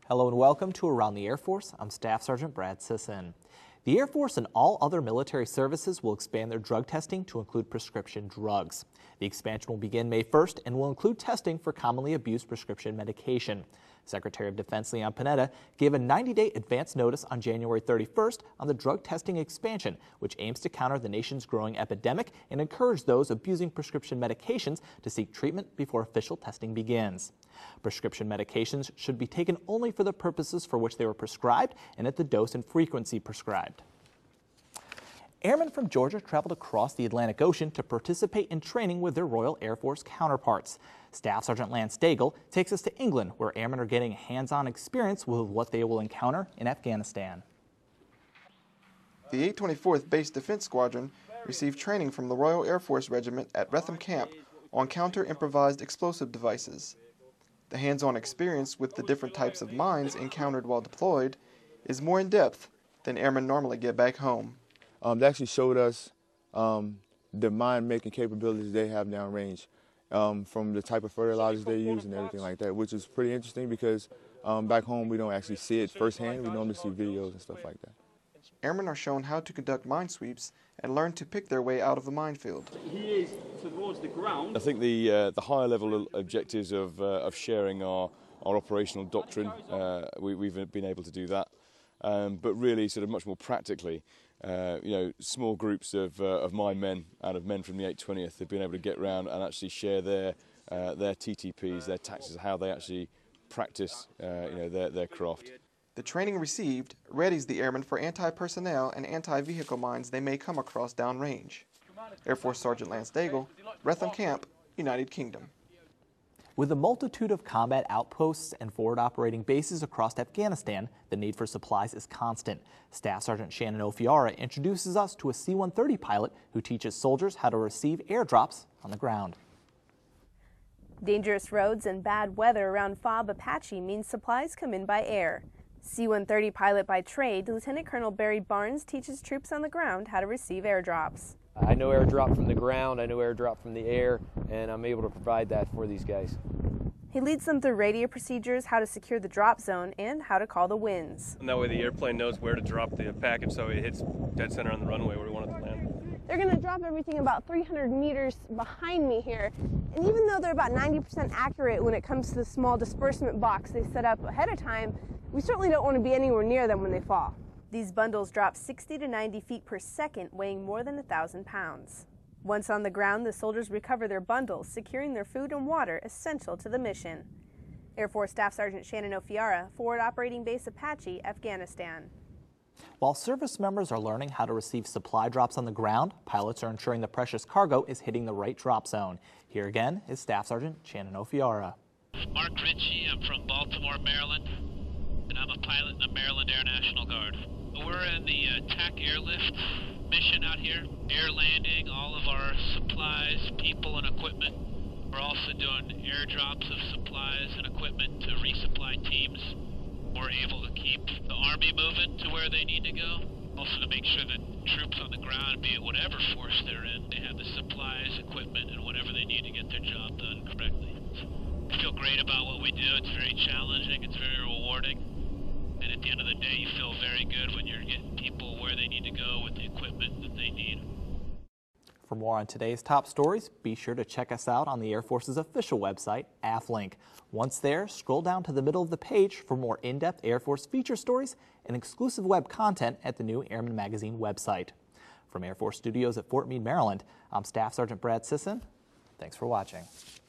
Hello and welcome to Around the Air Force. I'm Staff Sergeant Brad Sisson. The Air Force and all other military services will expand their drug testing to include prescription drugs. The expansion will begin May 1st and will include testing for commonly abused prescription medication. Secretary of Defense Leon Panetta gave a 90-day advance notice on January 31st on the drug testing expansion, which aims to counter the nation's growing epidemic and encourage those abusing prescription medications to seek treatment before official testing begins. Prescription medications should be taken only for the purposes for which they were prescribed and at the dose and frequency prescribed. Airmen from Georgia traveled across the Atlantic Ocean to participate in training with their Royal Air Force counterparts. Staff Sergeant Lance Daigle takes us to England, where airmen are getting hands-on experience with what they will encounter in Afghanistan. The 824th Base Defense Squadron received training from the Royal Air Force Regiment at Wretham Camp on counter-improvised explosive devices. The hands-on experience with the different types of mines encountered while deployed is more in-depth than airmen normally get back home. They actually showed us the mine-making capabilities they have downrange, from the type of fertilizers they use and everything like that, which is pretty interesting because back home we don't actually see it firsthand. We normally see videos and stuff like that. Airmen are shown how to conduct mine sweeps and learn to pick their way out of a minefield. He is towards the ground. I think the higher level objectives of sharing our operational doctrine, we've been able to do that, but really sort of much more practically, small groups of my men and of men from the 820th have been able to get around and actually share their TTPs, their tactics, how they actually practice their craft. The training received readies the airmen for anti-personnel and anti-vehicle mines they may come across downrange. Air Force Sergeant Lance Daigle, Wretham Camp, United Kingdom. With a multitude of combat outposts and forward operating bases across Afghanistan, the need for supplies is constant. Staff Sergeant Shannon Ofiara introduces us to a C-130 pilot who teaches soldiers how to receive airdrops on the ground. Dangerous roads and bad weather around FOB Apache means supplies come in by air. C-130 pilot by trade, Lieutenant Colonel Barry Barnes teaches troops on the ground how to receive airdrops. I know airdrop from the ground, I know airdrop from the air, and I'm able to provide that for these guys. He leads them through radio procedures, how to secure the drop zone, and how to call the winds. And that way the airplane knows where to drop the package so it hits dead center on the runway where we want it to land. They're going to drop everything about 300 meters behind me here. And even though they're about 90% accurate when it comes to the small disbursement box they set up ahead of time, we certainly don't want to be anywhere near them when they fall. These bundles drop 60 to 90 feet per second, weighing more than 1,000 pounds. Once on the ground, the soldiers recover their bundles, securing their food and water essential to the mission. Air Force Staff Sergeant Shannon Ofiara, Forward Operating Base Apache, Afghanistan. While service members are learning how to receive supply drops on the ground, pilots are ensuring the precious cargo is hitting the right drop zone. Here again is Staff Sergeant Shannon Ofiara. Mark Ritchie, I'm from Baltimore, Maryland, and I'm a pilot in the Maryland Air National Guard. We're in the TAC airlift mission out here, air landing all of our supplies, people, and equipment. We're also doing airdrops of supplies and equipment to resupply teams. We're able to keep the Army moving to where they need to go. Also to make sure that troops on the ground, be it whatever force they're in, they have the supplies, equipment, and whatever they need to get their job done correctly. So I feel great about what we do. It's very challenging. It's very rewarding. And at the end of the day, you feel very good when you're getting people where they need to go with the equipment that they need. For more on today's top stories, be sure to check us out on the Air Force's official website, AFLink. Once there, scroll down to the middle of the page for more in-depth Air Force feature stories and exclusive web content at the new Airman Magazine website. From Air Force Studios at Fort Meade, Maryland, I'm Staff Sergeant Brad Sisson. Thanks for watching.